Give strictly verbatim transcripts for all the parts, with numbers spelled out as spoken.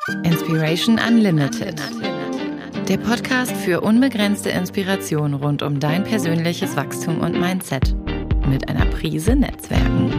Inspiration Unlimited. Der Podcast für unbegrenzte Inspiration rund um dein persönliches Wachstum und Mindset. Mit einer Prise Netzwerken.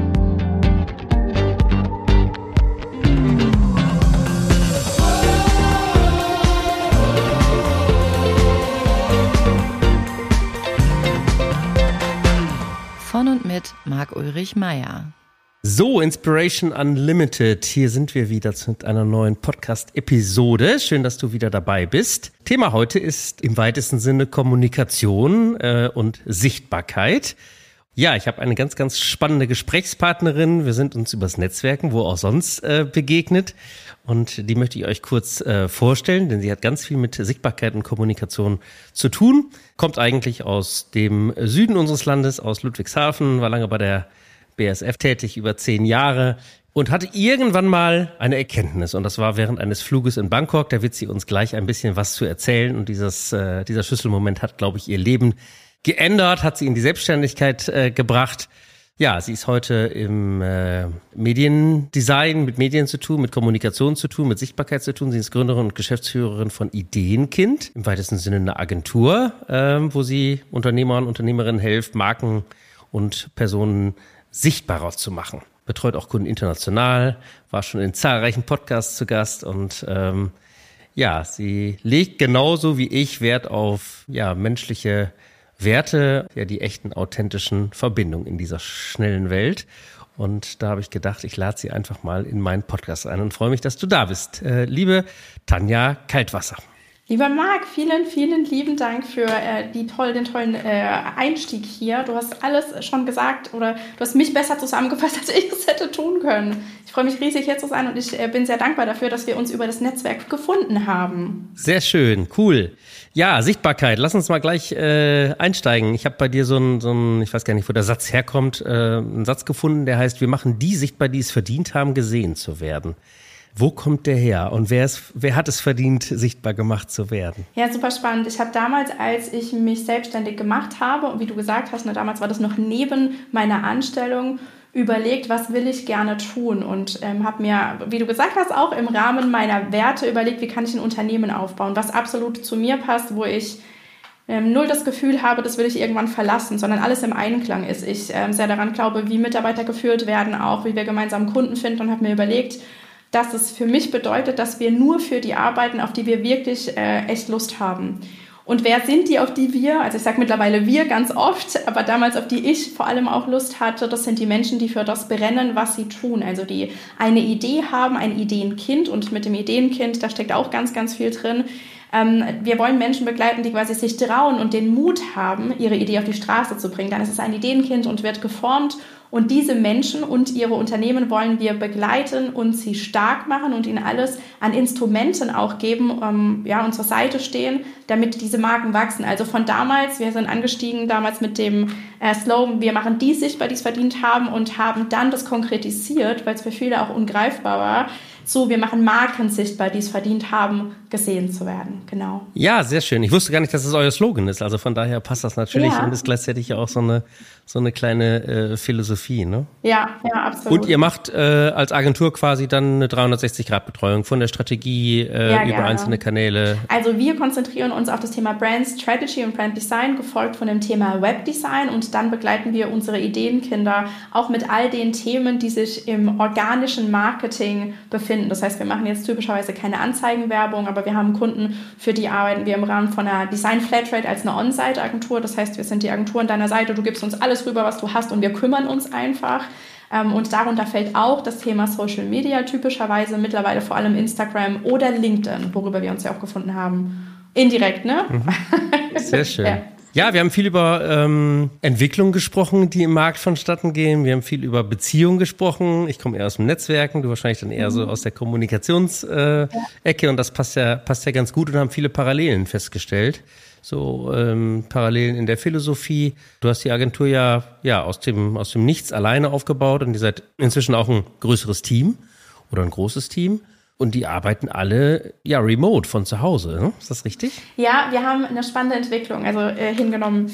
Von und mit Marc-Ulrich Meyer. So, Inspiration Unlimited, hier sind wir wieder mit einer neuen Podcast-Episode. Schön, dass du wieder dabei bist. Thema heute ist im weitesten Sinne Kommunikation äh, und Sichtbarkeit. Ja, ich habe eine ganz, ganz spannende Gesprächspartnerin. Wir sind uns übers Netzwerken, wo auch sonst, äh, begegnet. Und die möchte ich euch kurz äh, vorstellen, denn sie hat ganz viel mit Sichtbarkeit und Kommunikation zu tun. Kommt eigentlich aus dem Süden unseres Landes, aus Ludwigshafen, war lange bei der B A S F tätig, über zehn Jahre und hatte irgendwann mal eine Erkenntnis. Und das war während eines Fluges in Bangkok. Da wird sie uns gleich ein bisschen was zu erzählen. Und dieses, äh, dieser Schlüsselmoment hat, glaube ich, ihr Leben geändert, hat sie in die Selbstständigkeit äh, gebracht. Ja, sie ist heute im äh, Mediendesign, mit Medien zu tun, mit Kommunikation zu tun, mit Sichtbarkeit zu tun. Sie ist Gründerin und Geschäftsführerin von Ideenkind, im weitesten Sinne eine Agentur, äh, wo sie Unternehmern und Unternehmerinnen hilft, Marken und Personen sichtbarer zu machen. Betreut auch Kunden international, war schon in zahlreichen Podcasts zu Gast und ähm, ja, sie legt genauso wie ich Wert auf ja menschliche Werte, ja die echten, authentischen Verbindungen in dieser schnellen Welt. Und da habe ich gedacht, ich lade sie einfach mal in meinen Podcast ein und freue mich, dass du da bist. Äh, liebe Tanja Kaltwasser. Lieber Marc, vielen, vielen lieben Dank für äh, die toll, den tollen äh, Einstieg hier. Du hast alles schon gesagt oder du hast mich besser zusammengefasst, als ich es hätte tun können. Ich freue mich riesig, hier zu sein und ich äh, bin sehr dankbar dafür, dass wir uns über das Netzwerk gefunden haben. Sehr schön, cool. Ja, Sichtbarkeit. Lass uns mal gleich äh, einsteigen. Ich habe bei dir so einen, so einen, ich weiß gar nicht, wo der Satz herkommt, äh, einen Satz gefunden, der heißt, wir machen die sichtbar, die es verdient haben, gesehen zu werden. Wo kommt der her und wer, ist, wer hat es verdient, sichtbar gemacht zu werden? Ja, super spannend. Ich habe damals, als ich mich selbstständig gemacht habe, und wie du gesagt hast, ne, damals war das noch neben meiner Anstellung, überlegt, was will ich gerne tun und ähm, habe mir, wie du gesagt hast, auch im Rahmen meiner Werte überlegt, wie kann ich ein Unternehmen aufbauen, was absolut zu mir passt, wo ich ähm, null das Gefühl habe, das will ich irgendwann verlassen, sondern alles im Einklang ist. Ich ähm, sehr daran glaube, wie Mitarbeiter geführt werden, auch wie wir gemeinsam Kunden finden und habe mir überlegt, dass es für mich bedeutet, dass wir nur für die arbeiten, auf die wir wirklich äh, echt Lust haben. Und wer sind die, auf die wir, also ich sage mittlerweile wir ganz oft, aber damals auf die ich vor allem auch Lust hatte, das sind die Menschen, die für das brennen, was sie tun. Also die eine Idee haben, ein Ideenkind und mit dem Ideenkind, da steckt auch ganz, ganz viel drin. Ähm, wir wollen Menschen begleiten, die quasi sich trauen und den Mut haben, ihre Idee auf die Straße zu bringen. Dann ist es ein Ideenkind und wird geformt. Und diese Menschen und ihre Unternehmen wollen wir begleiten und sie stark machen und ihnen alles an Instrumenten auch geben, ähm, ja, uns zur Seite stehen, damit diese Marken wachsen. Also von damals, wir sind angestiegen damals mit dem äh, Slogan, wir machen die sichtbar, die es verdient haben und haben dann das konkretisiert, weil es für viele auch ungreifbar war. So, wir machen Marken sichtbar, die es verdient haben, gesehen zu werden. Genau. Ja, sehr schön. Ich wusste gar nicht, dass es euer Slogan ist. Also von daher passt das natürlich ja. Und ist gleichzeitig ja auch so eine so eine kleine äh, Philosophie, ne? Ja, ja, absolut. Und ihr macht äh, als Agentur quasi dann eine dreihundertsechzig Grad Betreuung von der Strategie äh, ja, über gerne. Einzelne Kanäle. Also wir konzentrieren uns auf das Thema Brand Strategy und Brand Design, gefolgt von dem Thema Webdesign und dann begleiten wir unsere Ideenkinder auch mit all den Themen, die sich im organischen Marketing befinden. Das heißt, wir machen jetzt typischerweise keine Anzeigenwerbung, aber wir haben Kunden, für die arbeiten wir im Rahmen von einer Design Flatrate als eine On-Site-Agentur. Das heißt, wir sind die Agentur an deiner Seite, du gibst uns alles rüber, was du hast und wir kümmern uns einfach. Und darunter fällt auch das Thema Social Media, typischerweise mittlerweile vor allem Instagram oder LinkedIn, worüber wir uns ja auch gefunden haben. Indirekt, ne? Mhm. Sehr schön. Ja. Ja, wir haben viel über ähm, Entwicklung gesprochen, die im Markt vonstatten gehen. Wir haben viel über Beziehungen gesprochen. Ich komme eher aus dem Netzwerken, du wahrscheinlich dann eher so aus der Kommunikationsecke. Äh, ja. Und das passt ja, passt ja ganz gut und haben viele Parallelen festgestellt. So ähm, Parallelen in der Philosophie. Du hast die Agentur ja, ja aus dem, aus dem Nichts alleine aufgebaut und ihr seid inzwischen auch ein größeres Team oder ein großes Team. Und die arbeiten alle ja remote von zu Hause, ne? Ist das richtig? Ja, wir haben eine spannende Entwicklung also äh, hingenommen.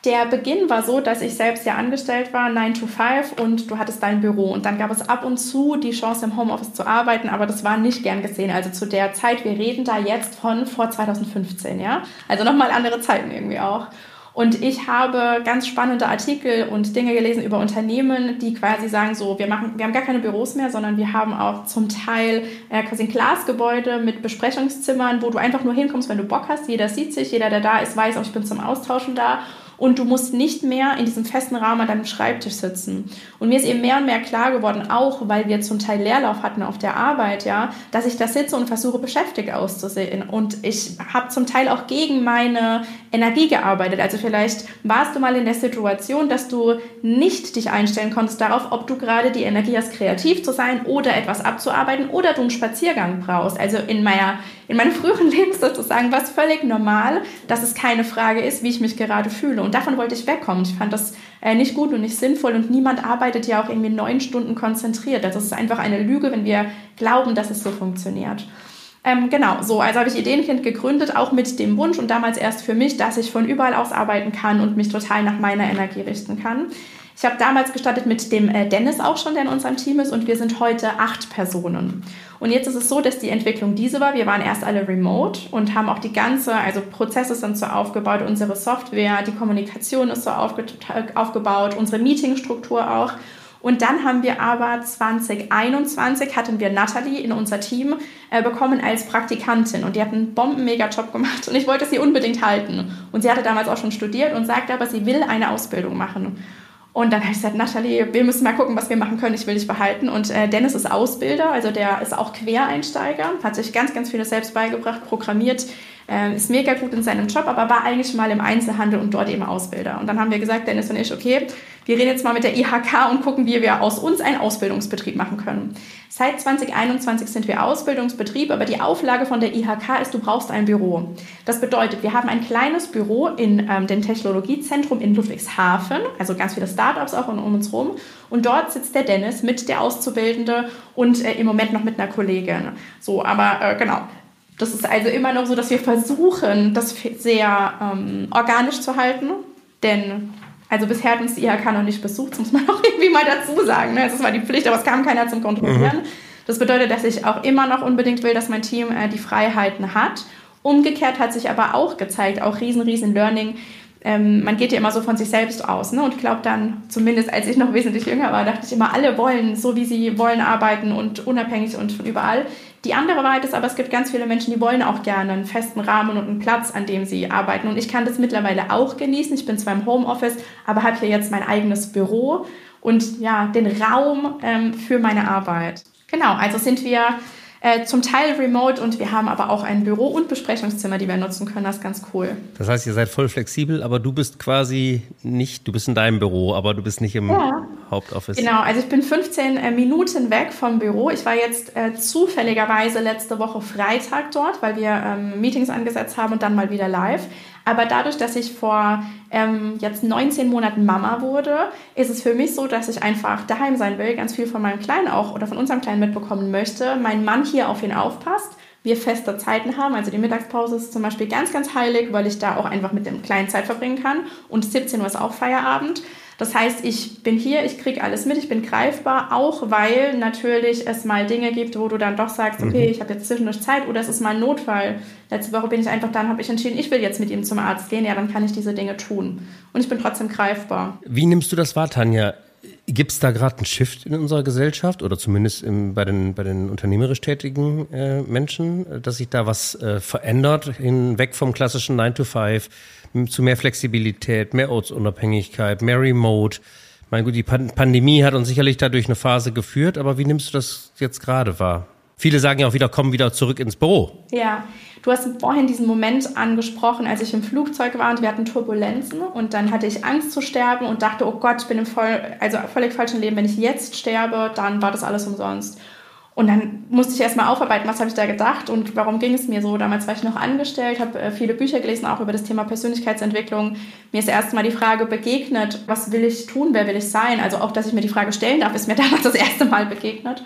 Der Beginn war so, dass ich selbst ja angestellt war, nine to five, und du hattest dein Büro. Und dann gab es ab und zu die Chance, im Homeoffice zu arbeiten, aber das war nicht gern gesehen. Also zu der Zeit, wir reden da jetzt von vor zwanzig fünfzehn, ja? Also nochmal andere Zeiten irgendwie auch. Und ich habe ganz spannende Artikel und Dinge gelesen über Unternehmen, die quasi sagen so, wir machen, wir haben gar keine Büros mehr, sondern wir haben auch zum Teil äh, quasi ein Glasgebäude mit Besprechungszimmern, wo du einfach nur hinkommst, wenn du Bock hast. Jeder sieht sich, jeder, der da ist, weiß auch, ich bin zum Austauschen da. Und du musst nicht mehr in diesem festen Rahmen an deinem Schreibtisch sitzen. Und mir ist eben mehr und mehr klar geworden, auch weil wir zum Teil Leerlauf hatten auf der Arbeit, ja, dass ich da sitze und versuche, beschäftigt auszusehen. Und ich habe zum Teil auch gegen meine Energie gearbeitet. Also vielleicht warst du mal in der Situation, dass du nicht dich einstellen konntest darauf, ob du gerade die Energie hast, kreativ zu sein oder etwas abzuarbeiten oder du einen Spaziergang brauchst. Also in meiner, in meinem früheren Leben sozusagen war es völlig normal, dass es keine Frage ist, wie ich mich gerade fühle. Und davon wollte ich wegkommen. Ich fand das äh, nicht gut und nicht sinnvoll, und niemand arbeitet ja auch irgendwie neun Stunden konzentriert. Das ist einfach eine Lüge, wenn wir glauben, dass es so funktioniert. Ähm, genau, so, also habe ich Ideenkind gegründet, auch mit dem Wunsch und damals erst für mich, dass ich von überall aus arbeiten kann und mich total nach meiner Energie richten kann. Ich habe damals gestartet mit dem äh, Dennis auch schon, der in unserem Team ist, und wir sind heute acht Personen. Und jetzt ist es so, dass die Entwicklung diese war. Wir waren erst alle remote und haben auch die ganze, also Prozesse sind so aufgebaut, unsere Software, die Kommunikation ist so aufge, aufgebaut, unsere Meetingstruktur auch. Und dann haben wir aber zwanzig einundzwanzig hatten wir Nathalie in unser Team äh, bekommen als Praktikantin, und die hat einen bomben-mega-Job gemacht und ich wollte sie unbedingt halten. Und sie hatte damals auch schon studiert und sagte aber, sie will eine Ausbildung machen. Und dann habe ich gesagt, Nathalie, wir müssen mal gucken, was wir machen können, ich will dich behalten. Und äh, Dennis ist Ausbilder, also der ist auch Quereinsteiger, hat sich ganz, ganz vieles selbst beigebracht, programmiert, äh, ist mega gut in seinem Job, aber war eigentlich mal im Einzelhandel und dort eben Ausbilder. Und dann haben wir gesagt, Dennis und ich, okay, wir reden jetzt mal mit der I H K und gucken, wie wir aus uns einen Ausbildungsbetrieb machen können. Seit zwanzig einundzwanzig sind wir Ausbildungsbetrieb, aber die Auflage von der I H K ist, du brauchst ein Büro. Das bedeutet, wir haben ein kleines Büro in ähm, dem Technologiezentrum in Ludwigshafen, also ganz viele Startups auch um uns rum. Und dort sitzt der Dennis mit der Auszubildende und äh, im Moment noch mit einer Kollegin. So, aber äh, genau. Das ist also immer noch so, dass wir versuchen, das sehr ähm, organisch zu halten, denn also bisher hat uns die I H K noch nicht besucht, das muss man auch irgendwie mal dazu sagen. Ne? Das war die Pflicht, aber es kam keiner zum Kontrollieren. Mhm. Das bedeutet, dass ich auch immer noch unbedingt will, dass mein Team äh, die Freiheiten hat. Umgekehrt hat sich aber auch gezeigt, auch riesen, riesen Learning, ähm, man geht ja immer so von sich selbst aus. Ne? Und ich glaube dann, zumindest als ich noch wesentlich jünger war, dachte ich immer, alle wollen so, wie sie wollen, arbeiten und unabhängig und von überall. Die andere Wahrheit ist aber, es gibt ganz viele Menschen, die wollen auch gerne einen festen Rahmen und einen Platz, an dem sie arbeiten. Und ich kann das mittlerweile auch genießen. Ich bin zwar im Homeoffice, aber habe hier jetzt mein eigenes Büro und ja, den Raum ähm, für meine Arbeit. Genau, also sind wir äh, zum Teil remote, und wir haben aber auch ein Büro und Besprechungszimmer, die wir nutzen können. Das ist ganz cool. Das heißt, ihr seid voll flexibel, aber du bist quasi nicht, du bist in deinem Büro, aber du bist nicht im ja. Hauptoffice. Genau, also ich bin fünfzehn äh, Minuten weg vom Büro. Ich war jetzt äh, zufälligerweise letzte Woche Freitag dort, weil wir ähm, Meetings angesetzt haben und dann mal wieder live. Aber dadurch, dass ich vor ähm, jetzt neunzehn Monaten Mama wurde, ist es für mich so, dass ich einfach daheim sein will, ganz viel von meinem Kleinen auch oder von unserem Kleinen mitbekommen möchte. Mein Mann hier auf ihn aufpasst, wir feste Zeiten haben, also die Mittagspause ist zum Beispiel ganz, ganz heilig, weil ich da auch einfach mit dem Kleinen Zeit verbringen kann, und siebzehn Uhr ist auch Feierabend. Das heißt, ich bin hier, ich kriege alles mit, ich bin greifbar, auch weil natürlich es mal Dinge gibt, wo du dann doch sagst, okay, ich habe jetzt zwischendurch Zeit oder es ist mal ein Notfall. Letzte Woche bin ich einfach dann, habe ich entschieden, ich will jetzt mit ihm zum Arzt gehen, ja, dann kann ich diese Dinge tun. Und ich bin trotzdem greifbar. Wie nimmst du das wahr, Tanja? Gibt es da gerade einen Shift in unserer Gesellschaft oder zumindest im, bei, den, bei den unternehmerisch tätigen äh, Menschen, dass sich da was äh, verändert, hinweg vom klassischen nine to five zu mehr Flexibilität, mehr Ortsunabhängigkeit, mehr Remote? Mein gut, die Pan- Pandemie hat uns sicherlich dadurch eine Phase geführt, aber wie nimmst du das jetzt gerade wahr? Viele sagen ja auch wieder, komm wieder zurück ins Büro. Ja, du hast vorhin diesen Moment angesprochen, als ich im Flugzeug war und wir hatten Turbulenzen, und dann hatte ich Angst zu sterben und dachte, oh Gott, ich bin im voll, also völlig falschen Leben. Wenn ich jetzt sterbe, dann war das alles umsonst. Und dann musste ich erstmal aufarbeiten, was habe ich da gedacht und warum ging es mir so. Damals war ich noch angestellt, habe äh, viele Bücher gelesen, auch über das Thema Persönlichkeitsentwicklung. Mir ist erst mal die Frage begegnet, was will ich tun, wer will ich sein? Also auch, dass ich mir die Frage stellen darf, ist mir damals das erste Mal begegnet.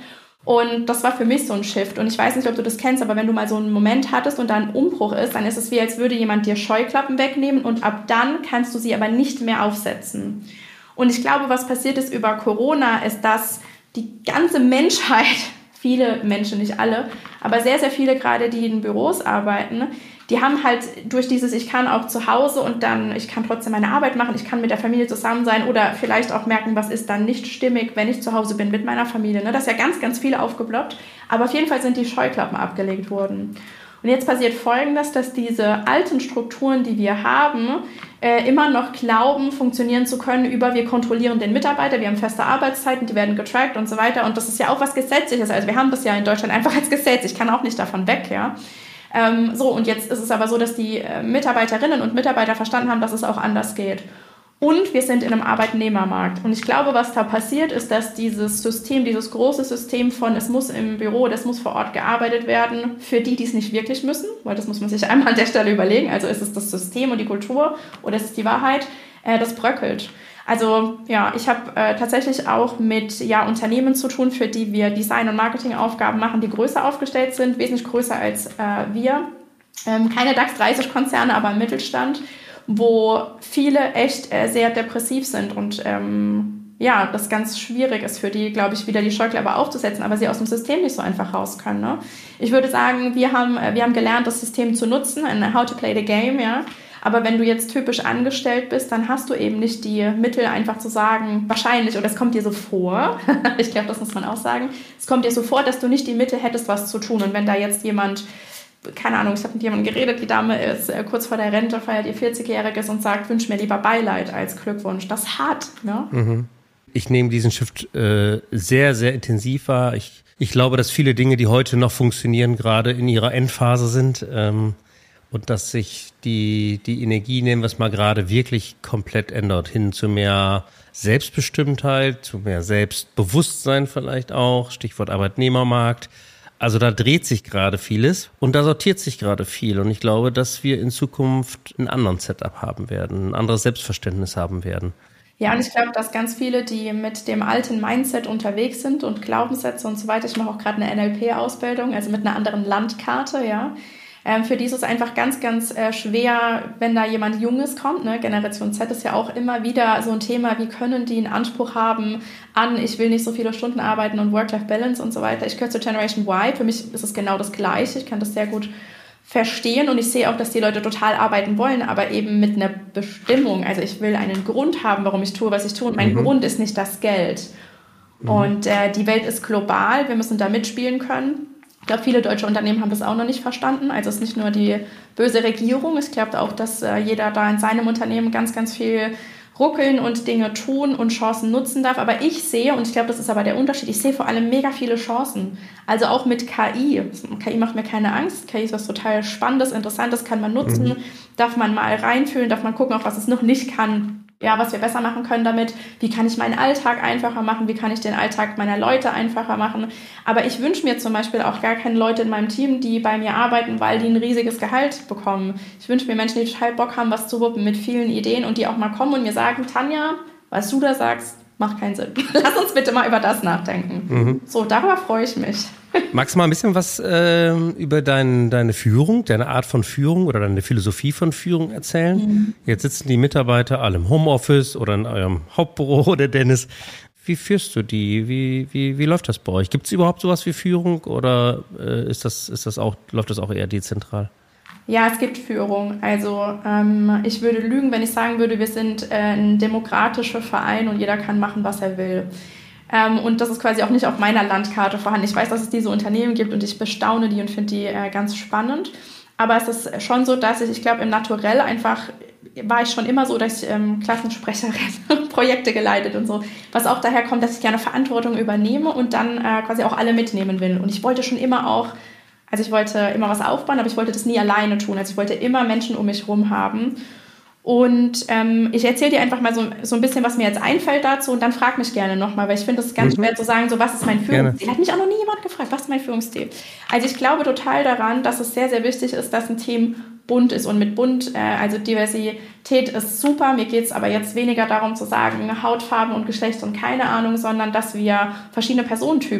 Und das war für mich so ein Shift. Und ich weiß nicht, ob du das kennst, aber wenn du mal so einen Moment hattest und da ein Umbruch ist, dann ist es wie, als würde jemand dir Scheuklappen wegnehmen und ab dann kannst du sie aber nicht mehr aufsetzen. Und ich glaube, was passiert ist über Corona, ist, dass die ganze Menschheit, viele Menschen, nicht alle, aber sehr, sehr viele gerade, die in Büros arbeiten, die haben halt durch dieses, ich kann auch zu Hause und dann, ich kann trotzdem meine Arbeit machen, ich kann mit der Familie zusammen sein oder vielleicht auch merken, was ist dann nicht stimmig, wenn ich zu Hause bin mit meiner Familie. Ne? Das ist ja ganz, ganz viel aufgeploppt, aber auf jeden Fall sind die Scheuklappen abgelegt worden. Und jetzt passiert Folgendes, dass diese alten Strukturen, die wir haben, äh, immer noch glauben, funktionieren zu können über, wir kontrollieren den Mitarbeiter, wir haben feste Arbeitszeiten, die werden getrackt und so weiter. Und das ist ja auch was Gesetzliches. Also wir haben das ja in Deutschland einfach als Gesetz. Ich kann auch nicht davon weg, ja. Ähm, so, und jetzt ist es aber so, dass die äh, Mitarbeiterinnen und Mitarbeiter verstanden haben, dass es auch anders geht. Und wir sind in einem Arbeitnehmermarkt. Und ich glaube, was da passiert, ist, dass dieses System, dieses große System von, es muss im Büro, das muss vor Ort gearbeitet werden, für die, die es nicht wirklich müssen, weil das muss man sich einmal an der Stelle überlegen, also ist es das System und die Kultur oder ist es die Wahrheit, äh, das bröckelt. Also ja, ich habe äh, tatsächlich auch mit ja, Unternehmen zu tun, für die wir Design- und Marketingaufgaben machen, die größer aufgestellt sind, wesentlich größer als äh, wir. Ähm, keine DAX dreißig Konzerne, aber im Mittelstand, wo viele echt äh, sehr depressiv sind und ähm, ja, das ganz schwierig ist für die, glaube ich, wieder die Scheuklappe aufzusetzen, aber sie aus dem System nicht so einfach raus können. Ne? Ich würde sagen, wir haben, äh, wir haben gelernt, das System zu nutzen, in How to Play the Game, ja. Aber wenn du jetzt typisch angestellt bist, dann hast du eben nicht die Mittel, einfach zu sagen, wahrscheinlich, oder es kommt dir so vor, ich glaube, das muss man auch sagen, es kommt dir so vor, dass du nicht die Mittel hättest, was zu tun. Und wenn da jetzt jemand, keine Ahnung, ich habe mit jemandem geredet, die Dame ist äh, kurz vor der Rente, feiert ihr vierzigjähriges und sagt, wünsch mir lieber Beileid als Glückwunsch. Das ist hart, ne? Mhm. Ich nehme diesen Shift äh, sehr, sehr intensiv wahr. Ich, ich glaube, dass viele Dinge, die heute noch funktionieren, gerade in ihrer Endphase sind. Ähm, Und dass sich die, die Energie, nehmen wir es mal gerade, wirklich komplett ändert. Hin zu mehr Selbstbestimmtheit, zu mehr Selbstbewusstsein vielleicht auch. Stichwort Arbeitnehmermarkt. Also da dreht sich gerade vieles und da sortiert sich gerade viel. Und ich glaube, dass wir in Zukunft einen anderen Setup haben werden, ein anderes Selbstverständnis haben werden. Ja, und ich glaube, dass ganz viele, die mit dem alten Mindset unterwegs sind und Glaubenssätze und so weiter, ich mache auch gerade eine N L P-Ausbildung, also mit einer anderen Landkarte, ja, für die ist es einfach ganz, ganz äh, schwer, wenn da jemand Junges kommt. Ne? Generation Z ist ja auch immer wieder so ein Thema, wie können die einen Anspruch haben an, ich will nicht so viele Stunden arbeiten und Work-Life-Balance und so weiter. Ich gehöre zur Generation Y, für mich ist es genau das Gleiche, ich kann das sehr gut verstehen und ich sehe auch, dass die Leute total arbeiten wollen, aber eben mit einer Bestimmung. Also ich will einen Grund haben, warum ich tue, was ich tue und mein mhm. Grund ist nicht das Geld. Mhm. Und äh, die Welt ist global, wir müssen da mitspielen können. Ich glaube, viele deutsche Unternehmen haben das auch noch nicht verstanden. Also es ist nicht nur die böse Regierung. Ich glaube auch, dass äh, jeder da in seinem Unternehmen ganz, ganz viel ruckeln und Dinge tun und Chancen nutzen darf. Aber ich sehe, und ich glaube, das ist aber der Unterschied, ich sehe vor allem mega viele Chancen. Also auch mit K I. K I macht mir keine Angst. K I ist was total Spannendes, Interessantes, kann man nutzen. Mhm. Darf man mal reinfühlen, darf man gucken, auch was es noch nicht kann. Ja, was wir besser machen können damit, wie kann ich meinen Alltag einfacher machen, wie kann ich den Alltag meiner Leute einfacher machen. Aber ich wünsche mir zum Beispiel auch gar keine Leute in meinem Team, die bei mir arbeiten, weil die ein riesiges Gehalt bekommen. Ich wünsche mir Menschen, die total Bock haben, was zu wuppen mit vielen Ideen und die auch mal kommen und mir sagen, Tanja, was du da sagst, macht keinen Sinn. Lass uns bitte mal über das nachdenken. Mhm. So, darüber freue ich mich. Magst du mal ein bisschen was äh, über dein, deine Führung, deine Art von Führung oder deine Philosophie von Führung erzählen? Mhm. Jetzt sitzen die Mitarbeiter alle im Homeoffice oder in eurem Hauptbüro, der Dennis. Wie führst du die? Wie, wie, wie läuft das bei euch? Gibt es überhaupt sowas wie Führung oder äh, ist das, ist das auch, läuft das auch eher dezentral? Ja, es gibt Führung. Also ähm, ich würde lügen, wenn ich sagen würde, wir sind äh, ein demokratischer Verein und jeder kann machen, was er will. Ähm, und das ist quasi auch nicht auf meiner Landkarte vorhanden. Ich weiß, dass es diese Unternehmen gibt und ich bestaune die und finde die äh, ganz spannend. Aber es ist schon so, dass ich, ich glaube, im Naturell einfach war ich schon immer so, dass ich ähm, Klassensprecherin, Projekte geleitet und so. Was auch daher kommt, dass ich gerne Verantwortung übernehme und dann äh, quasi auch alle mitnehmen will. Und ich wollte schon immer auch, also ich wollte immer was aufbauen, aber ich wollte das nie alleine tun. Also ich wollte immer Menschen um mich herum haben. Und ähm, ich erzähle dir einfach mal so, so ein bisschen, was mir jetzt einfällt dazu und dann frag mich gerne nochmal, weil ich finde, es ist ganz mhm. schwer zu sagen, so was ist mein Führungsstil. Hat mich auch noch nie jemand gefragt, was ist mein Führungsstil? Also ich glaube total daran, dass es sehr, sehr wichtig ist, dass ein Team bunt ist. Und mit bunt, äh, also Diversität ist super. Mir geht es aber jetzt weniger darum zu sagen, Hautfarben und Geschlecht und keine Ahnung, sondern dass wir verschiedene Personentypen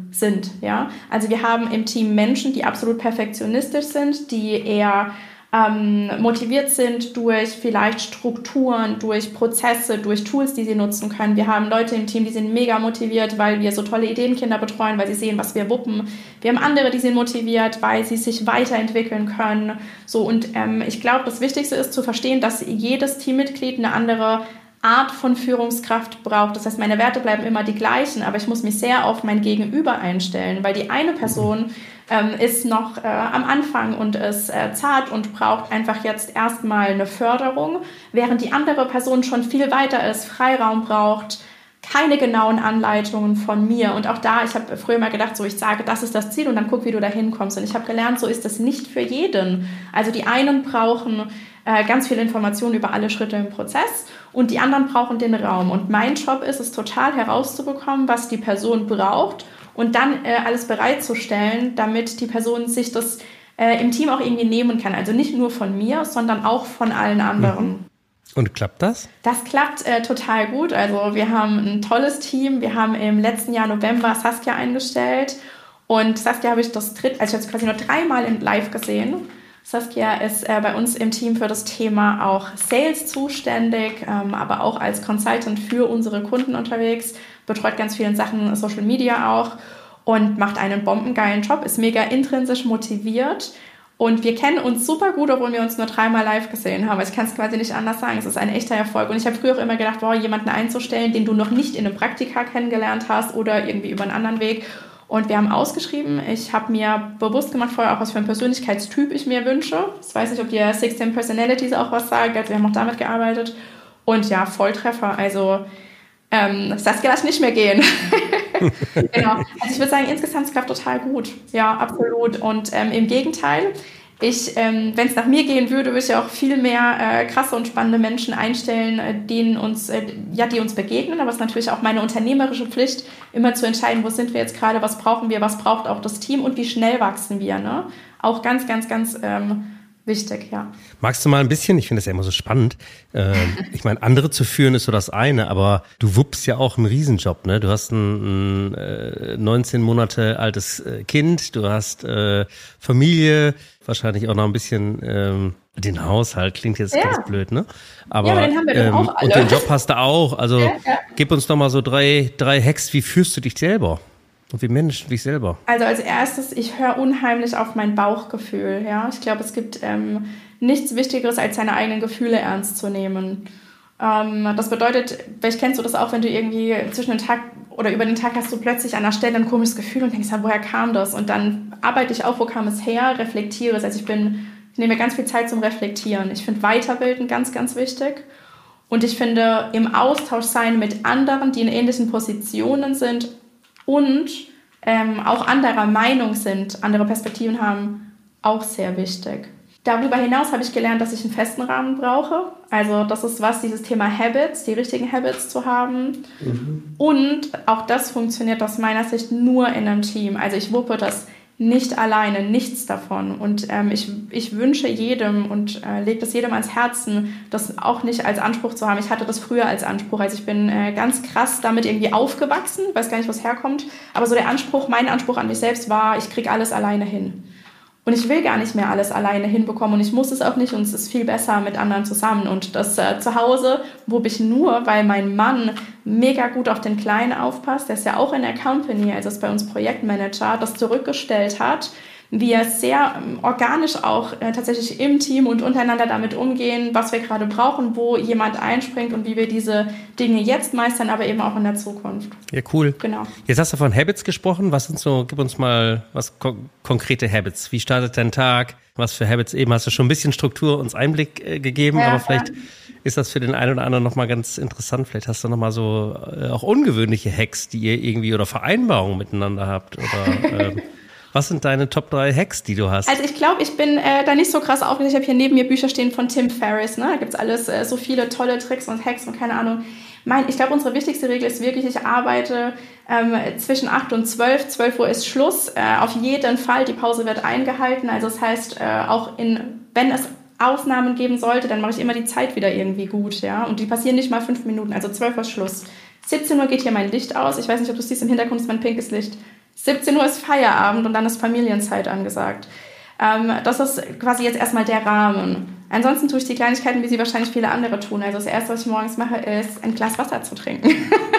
sind. Ja? Also wir haben im Team Menschen, die absolut perfektionistisch sind, die eher ähm, motiviert sind durch vielleicht Strukturen, durch Prozesse, durch Tools, die sie nutzen können. Wir haben Leute im Team, die sind mega motiviert, weil wir so tolle Ideenkinder betreuen, weil sie sehen, was wir wuppen. Wir haben andere, die sind motiviert, weil sie sich weiterentwickeln können. So, und ähm, ich glaube, das Wichtigste ist zu verstehen, dass jedes Teammitglied eine andere Art von Führungskraft braucht. Das heißt, meine Werte bleiben immer die gleichen, aber ich muss mich sehr auf mein Gegenüber einstellen, weil die eine Person ähm, ist noch äh, am Anfang und ist äh, zart und braucht einfach jetzt erstmal eine Förderung, während die andere Person schon viel weiter ist, Freiraum braucht, keine genauen Anleitungen von mir. Und auch da, ich habe früher mal gedacht, so ich sage, das ist das Ziel und dann guck, wie du da hinkommst. Und ich habe gelernt, so ist das nicht für jeden. Also die einen brauchen äh, ganz viel Information über alle Schritte im Prozess und die anderen brauchen den Raum. Und mein Job ist es, total herauszubekommen, was die Person braucht und dann äh, alles bereitzustellen, damit die Person sich das äh, im Team auch irgendwie nehmen kann. Also nicht nur von mir, sondern auch von allen anderen. Mhm. Und klappt das? Das klappt äh, total gut. Also wir haben ein tolles Team. Wir haben im letzten Jahr November Saskia eingestellt. Und Saskia habe ich das dritte, also ich habe es quasi nur dreimal in Live gesehen. Saskia ist äh, bei uns im Team für das Thema auch Sales zuständig, ähm, aber auch als Consultant für unsere Kunden unterwegs, betreut ganz viele Sachen Social Media auch und macht einen bombengeilen Job, ist mega intrinsisch motiviert. Und wir kennen uns super gut, obwohl wir uns nur dreimal live gesehen haben. Ich kann es quasi nicht anders sagen. Es ist ein echter Erfolg. Und ich habe früher auch immer gedacht, wow, jemanden einzustellen, den du noch nicht in einem Praktika kennengelernt hast oder irgendwie über einen anderen Weg. Und wir haben ausgeschrieben. Ich habe mir bewusst gemacht vorher auch, was für einen Persönlichkeitstyp ich mir wünsche. Ich weiß nicht, ob die sixteen Personalities auch was sagen. Also wir haben auch damit gearbeitet. Und ja, Volltreffer. Also ähm, Saskia lass nicht mehr gehen. Genau. Also ich würde sagen, insgesamt klappt total gut. Ja, absolut. Und ähm, im Gegenteil, ich, ähm, wenn es nach mir gehen würde, würde ich ja auch viel mehr äh, krasse und spannende Menschen einstellen, äh, denen uns, äh, ja, die uns begegnen. Aber es ist natürlich auch meine unternehmerische Pflicht, immer zu entscheiden, wo sind wir jetzt gerade, was brauchen wir, was braucht auch das Team und wie schnell wachsen wir. Ne? Auch ganz, ganz, ganz ähm, wichtig, ja. Magst du mal ein bisschen, ich finde das ja immer so spannend, äh, ich meine, andere zu führen ist so das eine, aber du wuppst ja auch einen Riesenjob, ne? Du hast ein, ein äh, neunzehn Monate altes äh, Kind, du hast äh, Familie, wahrscheinlich auch noch ein bisschen ähm, den Haushalt, klingt jetzt ja ganz blöd, ne? Aber, ja, aber den haben wir ähm, dann auch alle. Und den Job hast du auch, also ja, ja. Gib uns doch mal so drei, drei Hacks, wie führst du dich selber? Und wie managst du dich selber? Also als erstes, ich höre unheimlich auf mein Bauchgefühl. Ja? Ich glaube, es gibt ähm, nichts Wichtigeres, als seine eigenen Gefühle ernst zu nehmen. Ähm, das bedeutet, vielleicht kennst du das auch, wenn du irgendwie zwischen den Tag oder über den Tag hast du plötzlich an einer Stelle ein komisches Gefühl und denkst, woher kam das? Und dann arbeite ich auch, wo kam es her, reflektiere es. Also ich bin, ich nehme mir ganz viel Zeit zum Reflektieren. Ich finde Weiterbilden ganz, ganz wichtig. Und ich finde im Austausch sein mit anderen, die in ähnlichen Positionen sind, und ähm, auch anderer Meinung sind, andere Perspektiven haben, auch sehr wichtig. Darüber hinaus habe ich gelernt, dass ich einen festen Rahmen brauche. Also das ist was, dieses Thema Habits, die richtigen Habits zu haben. Mhm. Und auch das funktioniert aus meiner Sicht nur in einem Team. Also ich wuppe das nicht alleine, nichts davon. Und ähm, ich, ich wünsche jedem und äh, lege das jedem ans Herzen, das auch nicht als Anspruch zu haben. Ich hatte das früher als Anspruch. Also ich bin äh, ganz krass damit irgendwie aufgewachsen, weiß gar nicht, wo es herkommt. Aber so der Anspruch, mein Anspruch an mich selbst war, ich kriege alles alleine hin. Und ich will gar nicht mehr alles alleine hinbekommen und ich muss es auch nicht und es ist viel besser mit anderen zusammen. Und das äh, zu Hause wuppe ich nur, weil mein Mann mega gut auf den Kleinen aufpasst. Der ist ja auch in der Company, also ist bei uns Projektmanager, das zurückgestellt hat. Wir sehr ähm, organisch auch äh, tatsächlich im Team und untereinander damit umgehen, was wir gerade brauchen, wo jemand einspringt und wie wir diese Dinge jetzt meistern, aber eben auch in der Zukunft. Ja, cool. Genau. Jetzt hast du von Habits gesprochen. Was sind so, gib uns mal was kon- konkrete Habits. Wie startet dein Tag? Was für Habits? Eben hast du schon ein bisschen Struktur uns Einblick äh, gegeben, ja, aber vielleicht ja. ist das für den einen oder anderen nochmal ganz interessant. Vielleicht hast du nochmal so äh, auch ungewöhnliche Hacks, die ihr irgendwie oder Vereinbarungen miteinander habt oder ähm, was sind deine Top drei Hacks, die du hast? Also ich glaube, ich bin äh, da nicht so krass aufgeregt. Ich habe hier neben mir Bücher stehen von Tim Ferriss. Ne? Da gibt es alles, äh, so viele tolle Tricks und Hacks und keine Ahnung. Mein, ich glaube, unsere wichtigste Regel ist wirklich, ich arbeite ähm, zwischen acht und zwölf. zwölf Uhr ist Schluss. Äh, auf jeden Fall, die Pause wird eingehalten. Also das heißt, äh, auch in, wenn es Ausnahmen geben sollte, dann mache ich immer die Zeit wieder irgendwie gut. Ja? Und die passieren nicht mal fünf Minuten. Also zwölf Uhr ist Schluss. siebzehn Uhr geht hier mein Licht aus. Ich weiß nicht, ob du es siehst, im Hintergrund ist mein pinkes Licht. siebzehn Uhr ist Feierabend und dann ist Familienzeit angesagt. Ähm, das ist quasi jetzt erstmal der Rahmen. Ansonsten tue ich die Kleinigkeiten, wie sie wahrscheinlich viele andere tun. Also das Erste, was ich morgens mache, ist ein Glas Wasser zu trinken.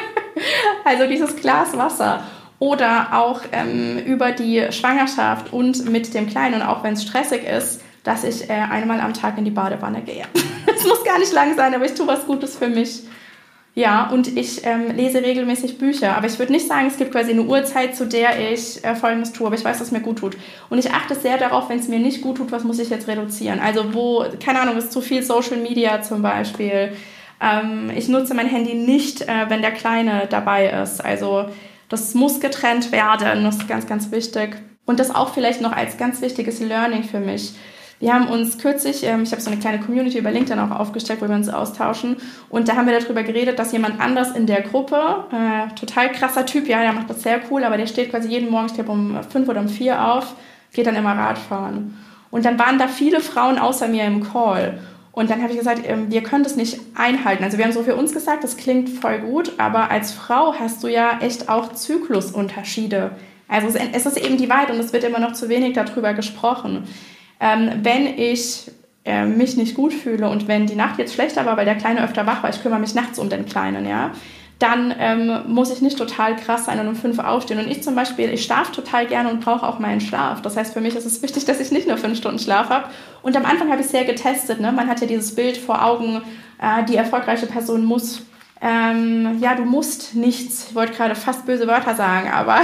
Also dieses Glas Wasser. Oder auch ähm, über die Schwangerschaft und mit dem Kleinen, auch wenn es stressig ist, dass ich äh, einmal am Tag in die Badewanne gehe. Es muss gar nicht lang sein, aber ich tue was Gutes für mich. Ja, und ich ähm, lese regelmäßig Bücher. Aber ich würde nicht sagen, es gibt quasi eine Uhrzeit, zu der ich äh, Folgendes tue. Aber ich weiß, was mir gut tut. Und ich achte sehr darauf, wenn es mir nicht gut tut, was muss ich jetzt reduzieren. Also wo, keine Ahnung, ist zu viel Social Media zum Beispiel. Ähm, ich nutze mein Handy nicht, äh, wenn der Kleine dabei ist. Also das muss getrennt werden. Das ist ganz, ganz wichtig. Und das auch vielleicht noch als ganz wichtiges Learning für mich. Wir haben uns kürzlich, ähm, ich habe so eine kleine Community über LinkedIn auch aufgestellt, wo wir uns austauschen. Und da haben wir darüber geredet, dass jemand anders in der Gruppe, äh, total krasser Typ, ja, der macht das sehr cool, aber der steht quasi jeden Morgen, ich glaube um fünf oder um vier auf, geht dann immer Radfahren. Und dann waren da viele Frauen außer mir im Call. Und dann habe ich gesagt, ähm, wir können das nicht einhalten. Also wir haben so für uns gesagt, das klingt voll gut, aber als Frau hast du ja echt auch Zyklusunterschiede. Also es ist eben die Wahrheit und es wird immer noch zu wenig darüber gesprochen. Ähm, wenn ich äh, mich nicht gut fühle und wenn die Nacht jetzt schlechter war, weil der Kleine öfter wach war, ich kümmere mich nachts um den Kleinen, ja, dann ähm, muss ich nicht total krass sein und um fünf aufstehen. Und ich zum Beispiel, ich schlafe total gerne und brauche auch meinen Schlaf. Das heißt, für mich ist es wichtig, dass ich nicht nur fünf Stunden Schlaf habe. Und am Anfang habe ich sehr getestet, ne? Man hat ja dieses Bild vor Augen, äh, die erfolgreiche Person muss, ähm, ja, du musst nichts, ich wollte gerade fast böse Wörter sagen, aber